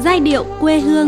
Giai điệu quê hương.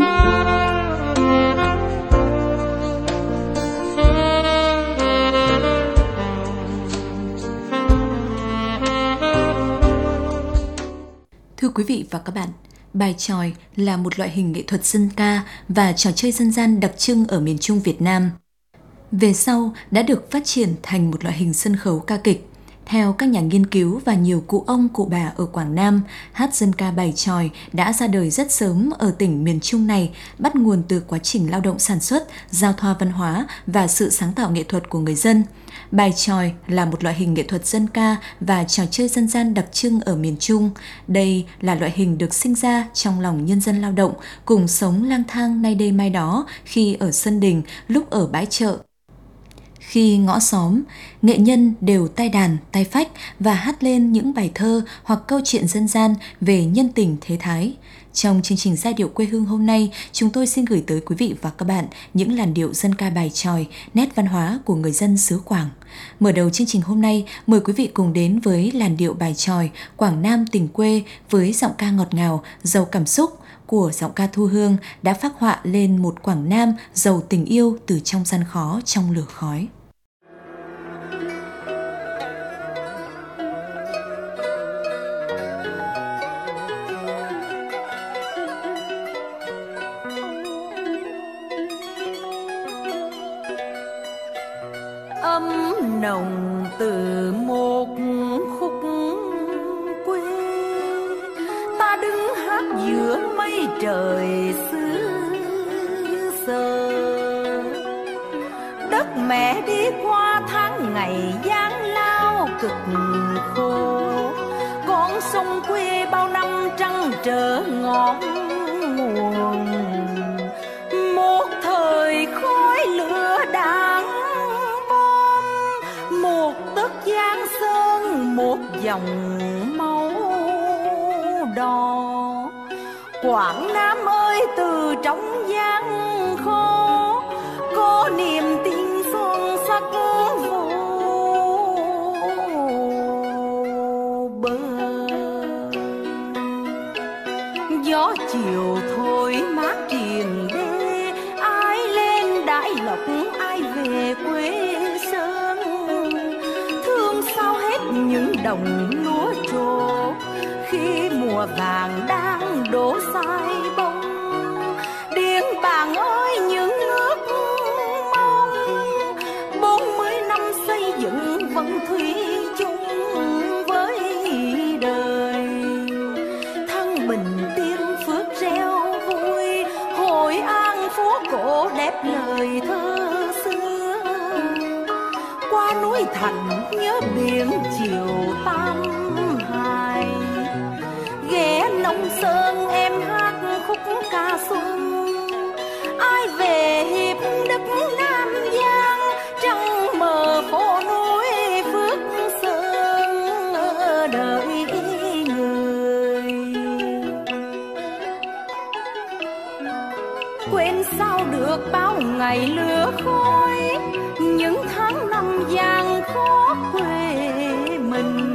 Thưa quý vị và các bạn, bài chòi là một loại hình nghệ thuật dân ca và trò chơi dân gian đặc trưng ở miền Trung Việt Nam. Về sau đã được phát triển thành một loại hình sân khấu ca kịch. Theo các nhà nghiên cứu và nhiều cụ ông cụ bà ở Quảng Nam, hát dân ca bài chòi đã ra đời rất sớm ở tỉnh miền Trung này, bắt nguồn từ quá trình lao động sản xuất, giao thoa văn hóa và sự sáng tạo nghệ thuật của người dân. Bài chòi là một loại hình nghệ thuật dân ca và trò chơi dân gian đặc trưng ở miền Trung. Đây là loại hình được sinh ra trong lòng nhân dân lao động, cùng sống lang thang nay đây mai đó khi ở sân đình, lúc ở bãi chợ. Khi ngõ xóm, nghệ nhân đều tay đàn, tay phách và hát lên những bài thơ hoặc câu chuyện dân gian về nhân tình thế thái. Trong chương trình Giai điệu quê hương hôm nay, chúng tôi xin gửi tới quý vị và các bạn những làn điệu dân ca bài chòi, nét văn hóa của người dân xứ Quảng. Mở đầu chương trình hôm nay, mời quý vị cùng đến với làn điệu bài chòi Quảng Nam tình quê với giọng ca ngọt ngào, giàu cảm xúc của giọng ca Thu Hương đã phác họa lên một Quảng Nam giàu tình yêu từ trong gian khó, trong lửa khói. Ấm nồng từ một khúc quê, ta đứng hát giữa mây trời xứ sở. Đất mẹ đi qua tháng ngày gian lao cực khổ, con sông quê bao năm trăng trở ngọn nguồn. Một thời khói lửa đạn, một tấc giang sơn, một dòng máu đỏ. Quảng Nam ơi, từ trong gian khó có niềm tin son sắc vô bờ. Gió chiều thôi mát triền đê, ai lên Đại Lộc ai về quê sơn. Thương sao hết những đồng lúa trổ, khi mùa vàng đang đổ sai bông. Điện Bàn ơi, những ước mong 40 năm xây dựng vẫn thủy chung với đời. Thăng Bình Tiên Phước reo vui, Hội An phố cổ đẹp lời thơ xưa. Qua núi Thành nhớ biển chiều Tam Hải, ghé Nông Sơn em hát khúc ca xuân. Ai về hiệp đức Nam Giang, trăng mờ phố núi Phước Sơn đợi người. Quên sao được bao ngày lửa khói, những tháng năm gian khó quê mình.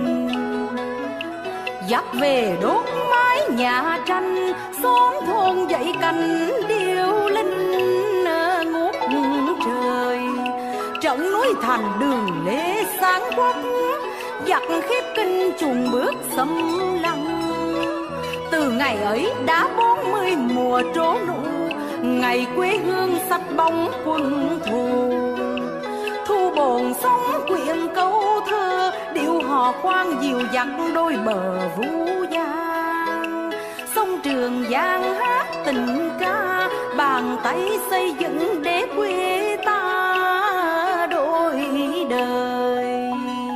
Dắt về đốt mái nhà tranh, xóm thôn dậy cành điêu linh ngút trời. Trận núi Thành đường Lê sáng quắc, giặc khép kinh trùng bước xâm lăng. Từ ngày ấy đã 40 mùa trổ nụ, ngày quê hương sạch bóng quân thù. Thu bồn sóng quyện câu thơ, điệu hò khoan dịu dặn đôi bờ Vũ Giang. Sông Trường Giang hát tình ca, bàn tay xây dựng để quê ta đôi đời.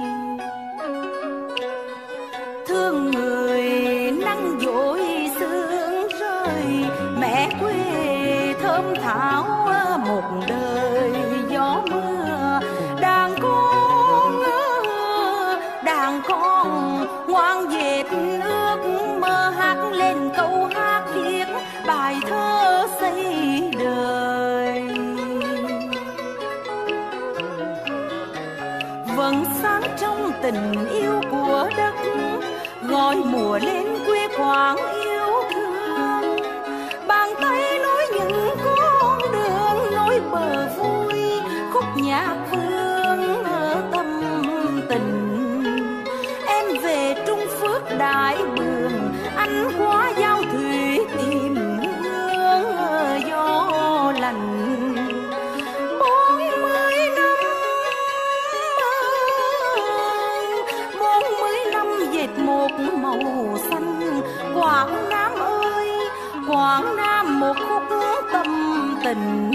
Thương người nắng dội sương rơi, mẹ quê thơm thảo một đời gió mưa. Đàn con ngoan dệt ước mơ, hát lên câu hát viết bài thơ xây đời. Vẫn sáng trong tình yêu của đất, gọi mùa lên quê Quảng yêu thương. rải bường, anh qua giao thủy tìm hương gió lành. 40 năm dệt một màu xanh, Quảng Nam ơi Quảng Nam, một khúc tâm tình,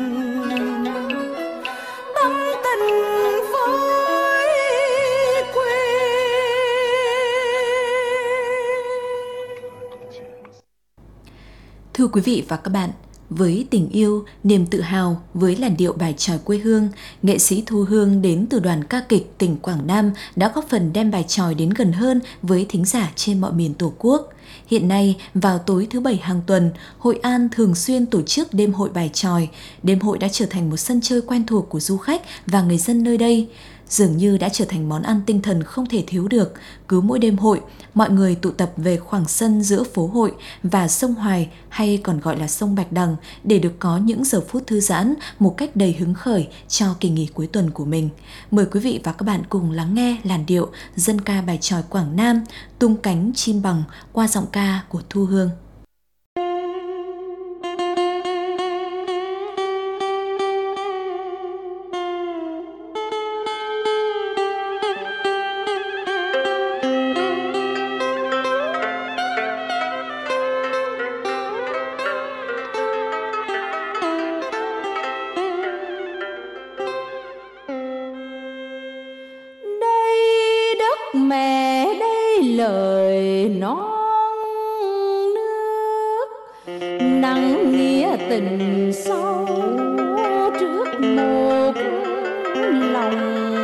tâm tình với quê. Thưa quý vị và các bạn, với tình yêu, niềm tự hào với làn điệu bài chòi quê hương, nghệ sĩ Thu Hương đến từ đoàn ca kịch tỉnh Quảng Nam đã góp phần đem bài chòi đến gần hơn với thính giả trên mọi miền Tổ quốc. Hiện nay, vào tối thứ Bảy hàng tuần, Hội An thường xuyên tổ chức đêm hội bài chòi. Đêm hội đã trở thành một sân chơi quen thuộc của du khách và người dân nơi đây. Dường như đã trở thành món ăn tinh thần không thể thiếu được. Cứ mỗi đêm hội, mọi người tụ tập về khoảng sân giữa phố hội và sông Hoài, hay còn gọi là sông Bạch Đằng, để được có những giờ phút thư giãn một cách đầy hứng khởi cho kỳ nghỉ cuối tuần của mình. Mời quý vị và các bạn cùng lắng nghe làn điệu dân ca bài chòi Quảng Nam, Tung cánh chim bằng qua giọng ca của Thu Hương. Mẹ đây lời non nước, nặng nghĩa tình sâu trước một lòng.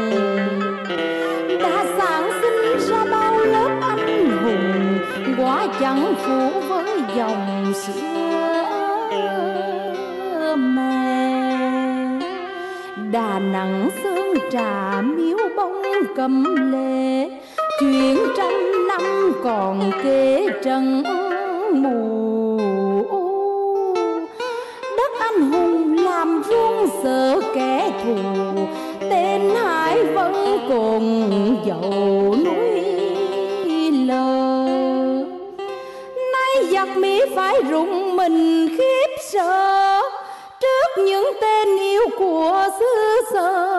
Đã sản sinh ra bao lớp anh hùng, quá chẳng phủ với dòng sữa mẹ. Đà Nẵng Sơn Trà Miếu Bông Cẩm Lệ, chuyện trăm năm còn kể trần mù. Đất anh hùng làm run sợ kẻ thù, tên Hải vẫn còn dầu núi lờ. Nay giặc Mỹ phải rùng mình khiếp sợ trước những tên yêu của xứ sở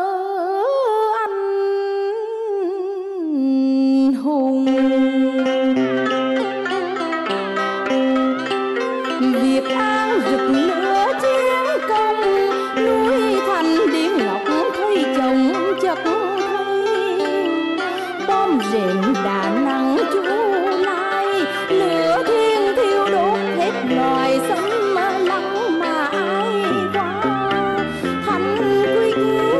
hùng. Việt An rực lửa chiến công, núi Thành Điện Ngọc thấy chồng chật thấy. Bom rền Đà Nẵng Chu Lai, lửa thiên thiêu đốt hết loài sống lắng mà ai qua. Thanh Quyết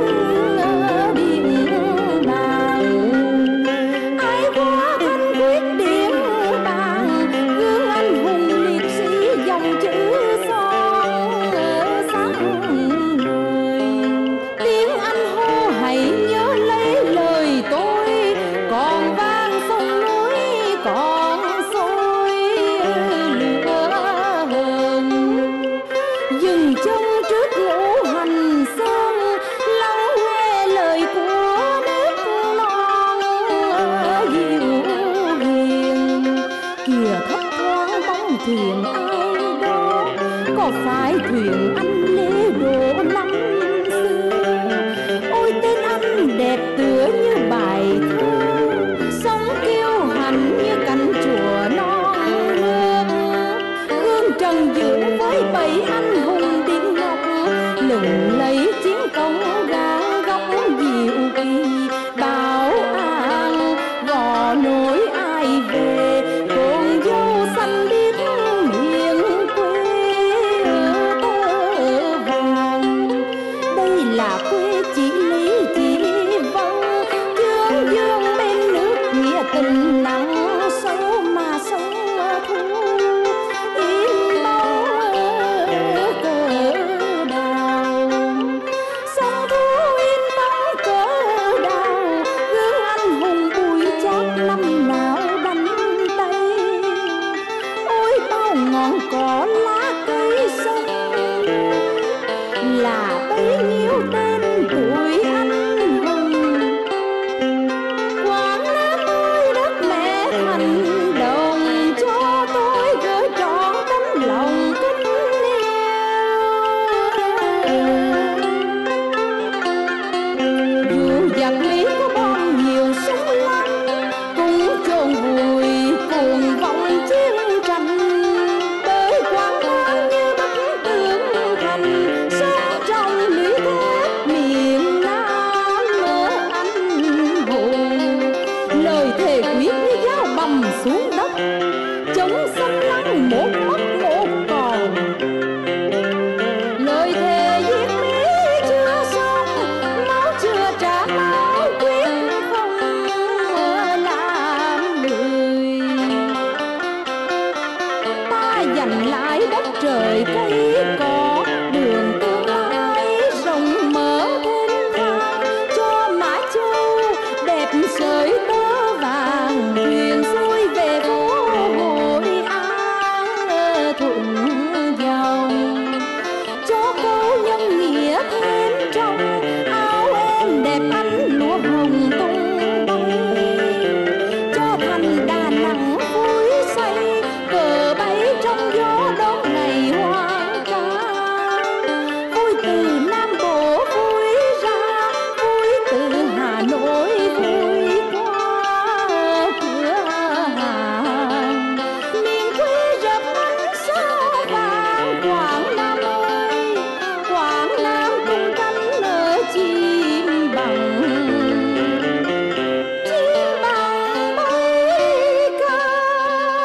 Điện Bàn, ai qua Thanh Quyết Điện Bàn, gương anh hùng liệt sĩ dòng chữ son sáng ngời. Tiếng anh hô hãy nhớ lấy lời tôi, còn vang sông núi còn sôi lửa hờn. Dừng chân trước Ngũ Hành Sơn, lắng nghe lời của nước non dịu hiền. Kìa thấp thoáng bóng thuyền ai đó, có phải thuyền anh Lê Độ năm xưa? Ôi tên anh đẹp tựa như bài thơ, sóng kiêu hành như cánh chùa non hương. Gương trần giữ với bảy anh hùng Điện Ngọc, lừng lấy chiến công gan góc diệu kỳ. Bảo an gò nổi ai về, cồn dâu xanh biếc miền quê tơ vàng. Đây là quê chị Lý chị Vân, chương dương bên nước nghĩa tình nặng sâu mà sông thu. Yên bóng cờ đào, sông thu yên bóng cờ đào, gương anh hùng Bùi Chát năm nào đánh tay. Ôi bao ngọn cỏ lá cây sông, là bấy nhiêu tên tuổi anh hùng. Quảng Nam ơi đất mẹ thành trời cây cỏ, đường tương lai rộng mở thêm thang, cho Mã Châu đẹp sợi tơ vàng, thuyền xuôi về phố Hội An thuận dòng, cho câu nhân nghĩa thêm trong áo em đẹp ánh lụa hồng tung bay, cho thành Đà Nẵng vui say cờ bay trong gió đón ngày hoang ca, vui từ Nam Bộ vui ra, vui từ Hà Nội vui qua cửa hàng, miền quê rợp ánh sao vàng Quảng Nam ơi, Quảng Nam tung cánh ở chim bằng bay cao.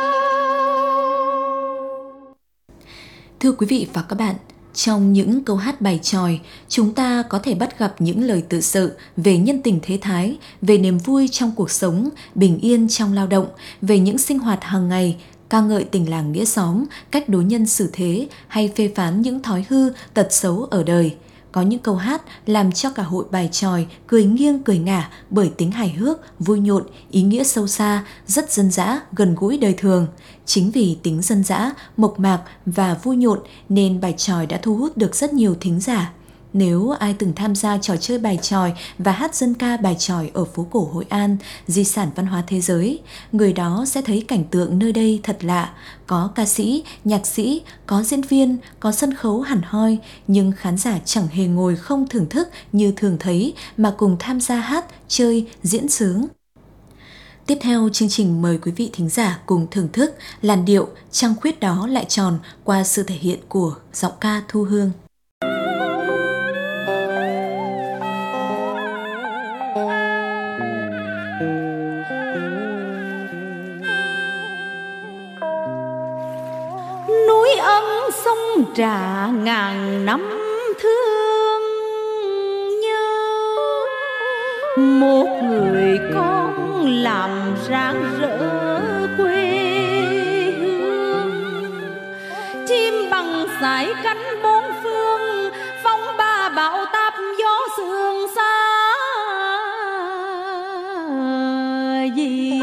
Thưa quý vị và các bạn, trong những câu hát bài chòi, chúng ta có thể bắt gặp những lời tự sự về nhân tình thế thái, về niềm vui trong cuộc sống, bình yên trong lao động, về những sinh hoạt hàng ngày, ca ngợi tình làng nghĩa xóm, cách đối nhân xử thế hay phê phán những thói hư, tật xấu ở đời. Có những câu hát làm cho cả hội bài chòi cười nghiêng cười ngả bởi tính hài hước, vui nhộn, ý nghĩa sâu xa, rất dân dã, gần gũi đời thường. Chính vì tính dân dã, mộc mạc và vui nhộn nên bài chòi đã thu hút được rất nhiều thính giả. Nếu ai từng tham gia trò chơi bài chòi và hát dân ca bài chòi ở phố cổ Hội An, di sản văn hóa thế giới, người đó sẽ thấy cảnh tượng nơi đây thật lạ. Có ca sĩ, nhạc sĩ, có diễn viên, có sân khấu hẳn hoi, nhưng khán giả chẳng hề ngồi không thưởng thức như thường thấy mà cùng tham gia hát, chơi, diễn sướng. Tiếp theo chương trình mời quý vị thính giả cùng thưởng thức làn điệu Trăng khuyết đó lại tròn qua sự thể hiện của giọng ca Thu Hương. Núi ân sông Trà ngàn năm thương nhớ, một người con làm rạng rỡ quê hương, chim bằng sải cánh bốn phương, phong ba bão táp gió sương xa gì.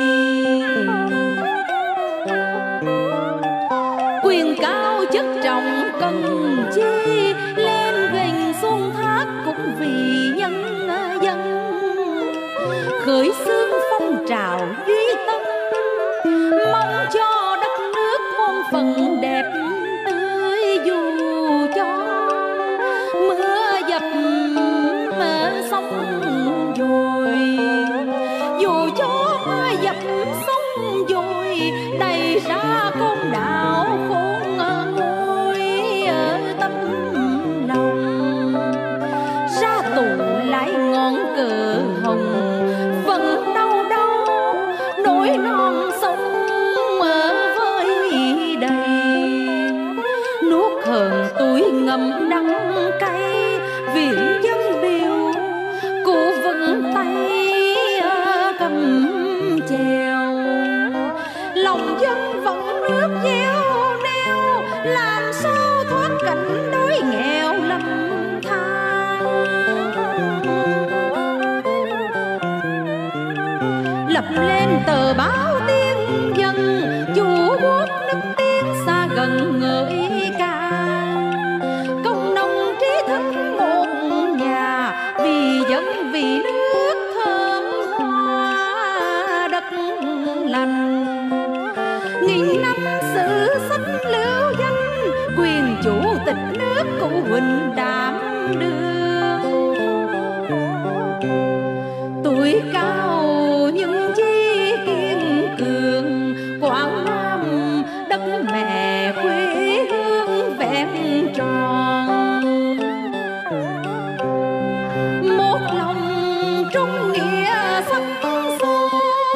Quyền cao chất trọng cần chi, lên gành xuân thác cũng vì nhân dân, khởi xướng phong trào duy tân, mong cho đất nước muôn phần đẹp tươi, dù cho mưa dập sông dồi, dù cho mưa dập sông dồi, đầy ra con đảo khôn nguôi ở tâm lòng, ra tù lại ngọn cờ hồng, vẫn đau đau nỗi non sông ở với đầy, nuốt hờn tuổi ngầm đắng cay, viện dân biểu cụ vững tay cầm chèo, lòng dân vẫn nước gieo neo, làm sao thoát cảnh đói nghèo lầm than, lập lên tờ báo tiếng dân, chủ quốc nước tiếng xa gần ngợi ca, công nông trí thức một nhà, vì dân vì nước thơm hoa đất lành, nghìn năm sử sách lưu danh, quyền chủ tịch nước cụ Huỳnh đảm đương, tuổi cao nhưng chí kiên cường, Quảng Nam đất mẹ quê hương vẹn tròn, một lòng trung nghĩa sắc son,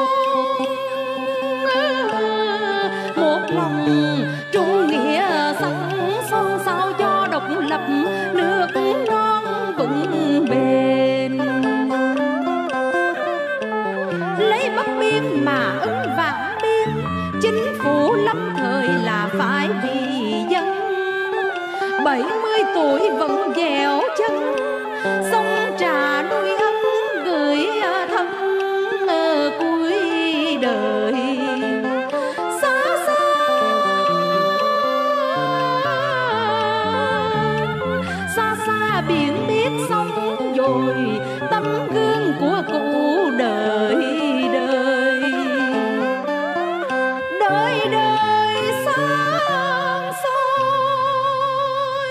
một lòng trung nghĩa sắc son, sao cho độc lập nước non vững bền, lấy Bắc Biên mà ứng Vạn Biên, chính phủ lâm thời là phải vì dân, 70 tuổi vẫn dẻo chân, sông trà nuôi ấm gửi thân cuối đời. Xa xa biển biết sóng dồi, tấm gương của cụ đời đời sáng soi.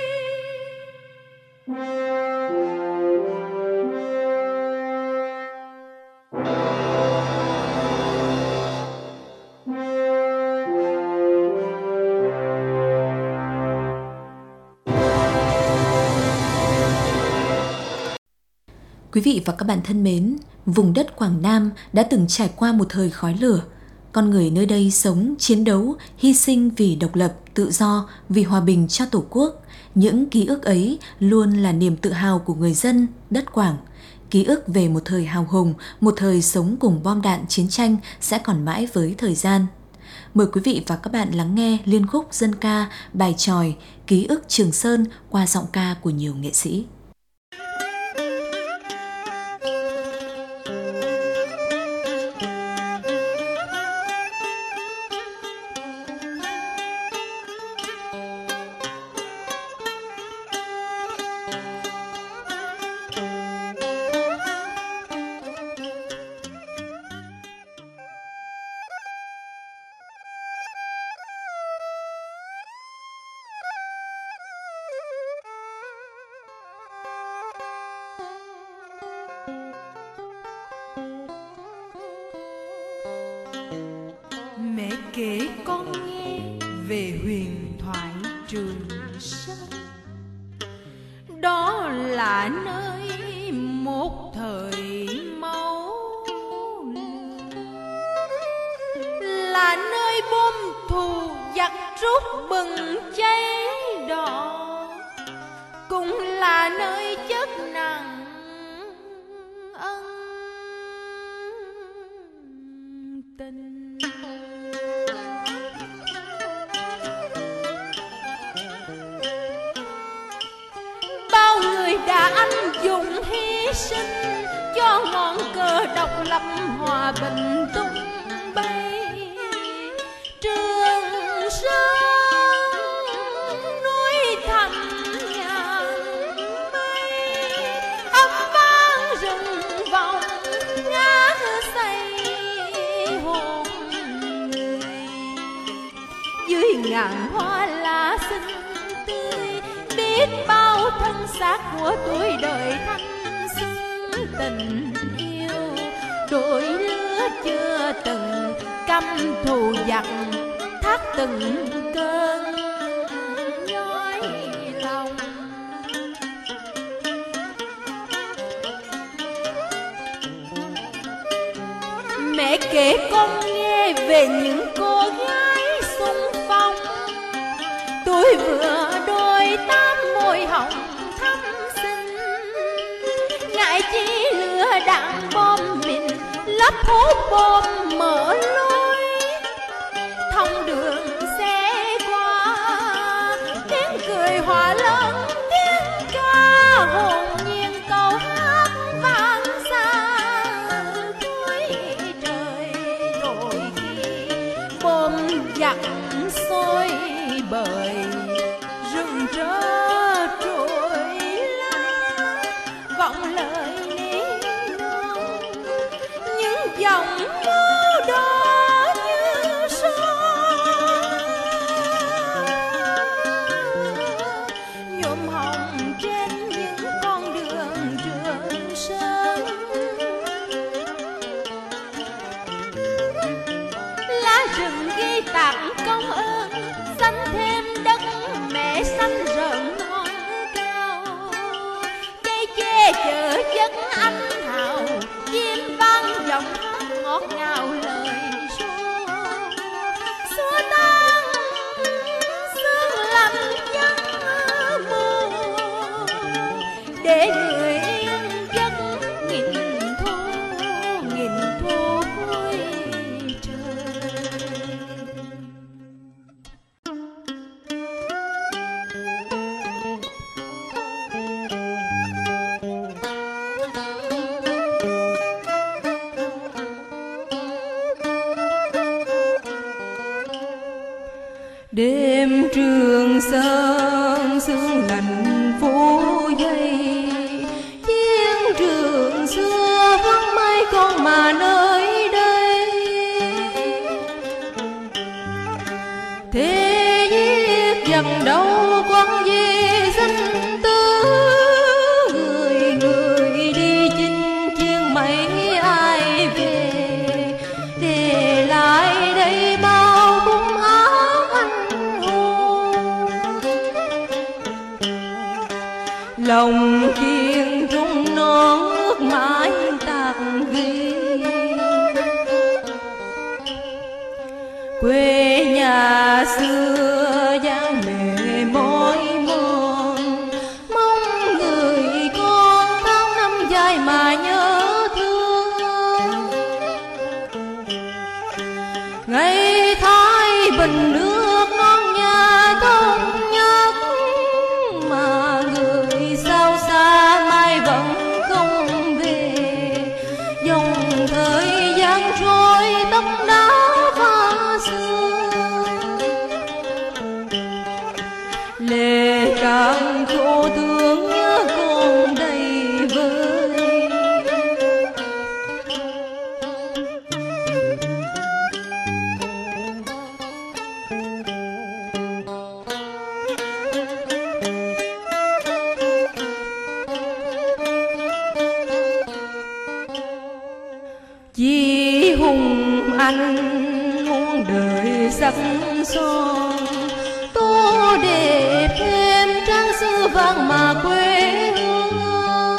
Quý vị và các bạn thân mến, vùng đất Quảng Nam đã từng trải qua một thời khói lửa. Con người nơi đây sống, chiến đấu, hy sinh vì độc lập, tự do, vì hòa bình cho Tổ quốc. Những ký ức ấy luôn là niềm tự hào của người dân đất Quảng. Ký ức về một thời hào hùng, một thời sống cùng bom đạn chiến tranh sẽ còn mãi với thời gian. Mời quý vị và các bạn lắng nghe liên khúc dân ca Bài Chòi, Ký ức Trường Sơn qua giọng ca của nhiều nghệ sĩ. Mẹ kể con nghe về huyền thoại Trường Sơn. Đó là nơi một thời máu lửa, là nơi bom thù giặc rút bừng cháy đỏ, cũng là nơi chất nặng ân tình. Bao người đã anh dũng hy sinh cho ngọn cờ độc lập hòa bình tung bay. Trường Sơn núi thẳm ngàn mây, âm vang rừng vọng ngát say hồn người. Dưới ngàn hoa lá xinh tươi, biết bao thân xác của tuổi đời thanh xuân. Tình yêu đôi lứa chưa từng căm thù giặc, thắt từng cơn nhói lòng. Mẹ kể con nghe về những cô gái xung phong, tuổi vừa đôi tám môi hồng thắm xinh. Ngại chi lửa đạn bom mìn lấp hút bom mở lối, thông đường xe qua tiếng cười hòa lẫn tiếng ca hồn nhiên. Câu hát vang xa cuối trời, rồi khi bom giặc sôi bời, rừng rỡ trôi lá, vọng lời niềm non những dòng mơ đó như son nhuộm hồng trên những con đường Trường Sơn. Lá rừng ghi tặng công ơn, xanh thêm đất mẹ xanh rợn Đêm Trường Sơn sương lạnh phủ dây, chiến trường xưa vắng mấy con mà nơi đây. Thế giết dần đâu quan gì danh tư, người người đi chinh chiến mấy ai về, để lại đây bao cung áo anh hùng. Lòng kiên trung non nước mãi tạc ghi, quê nhà xưa dáng lệ mỏi mòn, mong người con tháng năm dài mà nhớ thương. Ngày Thái Bình nước non nhà thống nhất, mà người sao xa mai vẫn không về. Dòng thời gian trôi tóc đá pha sương, lệ càng khổ thương nhớ còn đầy vơi. Chí hùng anh muôn đời sắc son, tô đẹp thêm trang sử vang mà quê hương.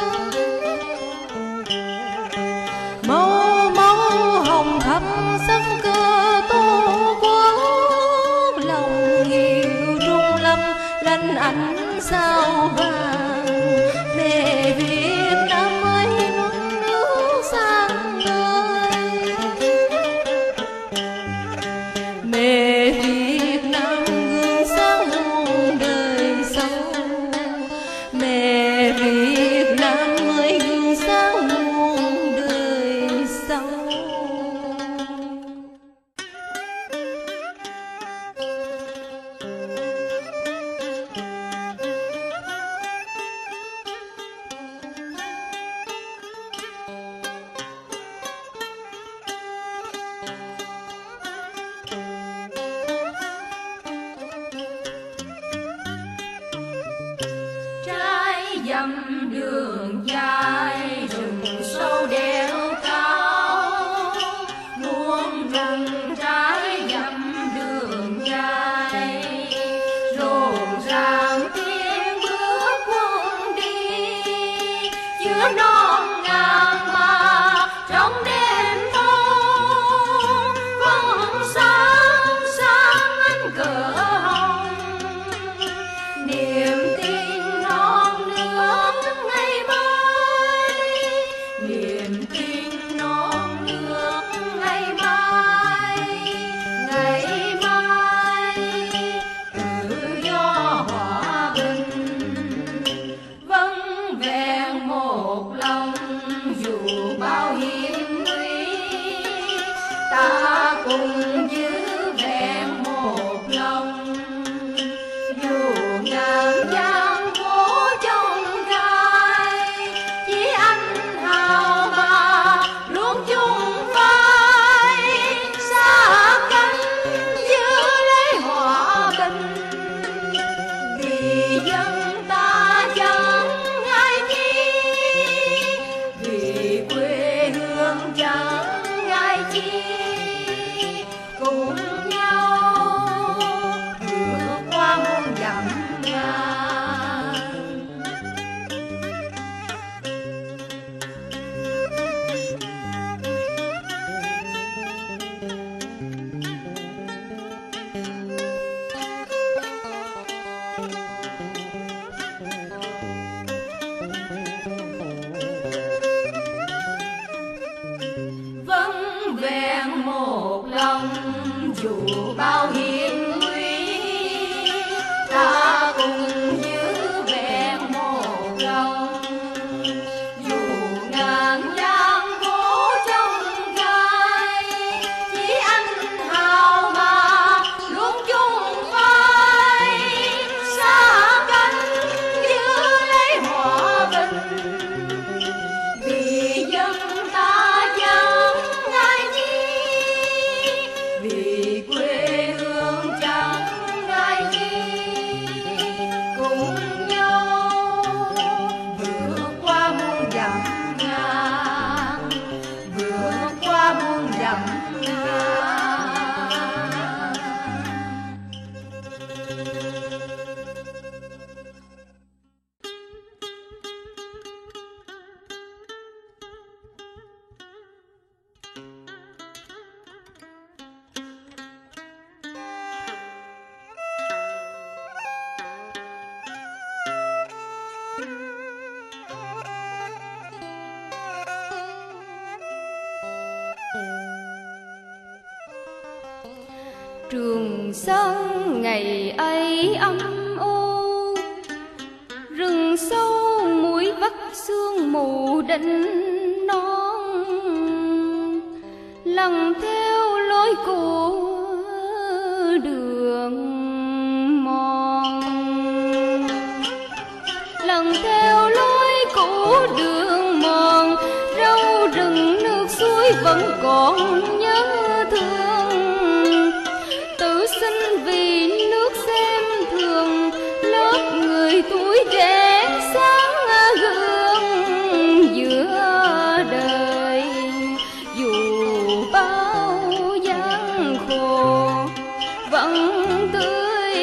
Màu máu hồng thắm sắc cơ tổ quốc, lòng yêu trung lâm lanh ánh sao vàng. Mẹ Việt Nam ơi non nước sang ngời, mẹ Việt Nam gương sáng muôn đời sau. Mẹ Việt Nam ơi gương sáng muôn đời sau. Trái dầm đường dài rừng sâu đèo cao, muôn rừng trái dầm đường dài, rộn ràng tiếng bước quân đi, chứa non ngàn mà trong đêm thâu. Vẫn sáng sáng ánh cờ hồng, niềm tin non nước ngày mai, niềm tin non nước ngày mai. Ngày mai tự do hòa bình, vâng vẹn một lòng dù bao hiểm nguy. Ta cùng giữ vẹn một lòng dù ngàn gian khổ trong gai. Chỉ anh hào mà luôn chung vai, xa cánh giữ lấy hòa bình. Vì dân ta chẳng ai chi, vì quê hương chẳng ai chi. Cùng nhau vượt qua muôn dặm ngàn. Vẫn vẹn một lòng dù bao hiểm nguy. Ta cùng giữ vẹn một lòng dù ngàn gian khổ trong gai. Chỉ anh hào mà luôn chung vai, Trường Sơn ngày ấy âm u, rừng sâu mũi vắt sương mù đỉnh non. Lần theo lối của đường mòn, lần theo lối của đường mòn, rau rừng nước suối vẫn còn nhớ thương. Tự sinh vì nước xem thường, lớp người tuổi trẻ sáng gương giữa đời. Dù bao gian khổ vẫn tươi,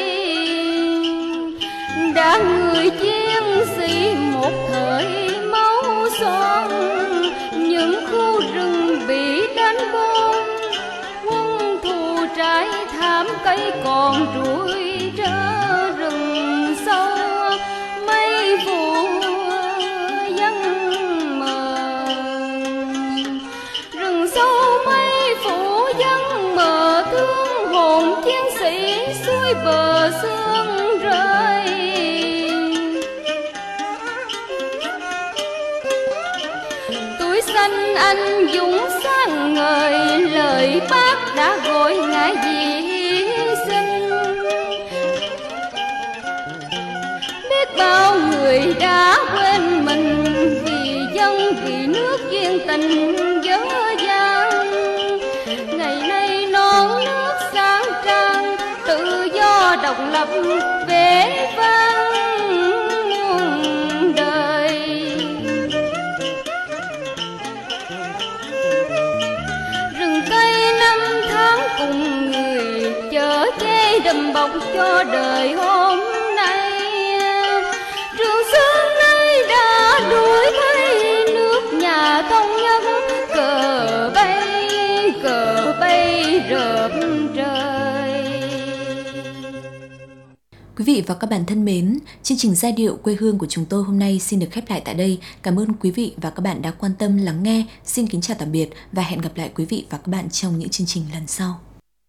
đã người chiến sĩ một thời máu son. Những khu rừng bị đánh bom, quân thù trái thảm cây còn rủi rơ rừng sâu. Mây vụ vắng mờ, rừng sâu mây phủ vắng mờ, thương hồn chiến sĩ suối bờ sương rơi. Tuổi xanh anh dũng sáng ngời, lời bác đã gọi ngài vì hy sinh. Biết bao người đã quên mình, vì dân vì nước duyên tình dở dang. Ngày nay non nước sáng trang, tự do độc lập vẻ vang muôn đời. Rừng cây năm tháng cùng người, chở che đùm bọc cho đời hôm nay. Trường Sơn nay đã đuổi thấy nước nhà thống nhất, cờ bay rợp trời. Quý vị và các bạn thân mến, chương trình Giai điệu quê hương của chúng tôi hôm nay xin được khép lại tại đây. Cảm ơn quý vị và các bạn đã quan tâm lắng nghe. Xin kính chào tạm biệt và hẹn gặp lại quý vị và các bạn trong những chương trình lần sau.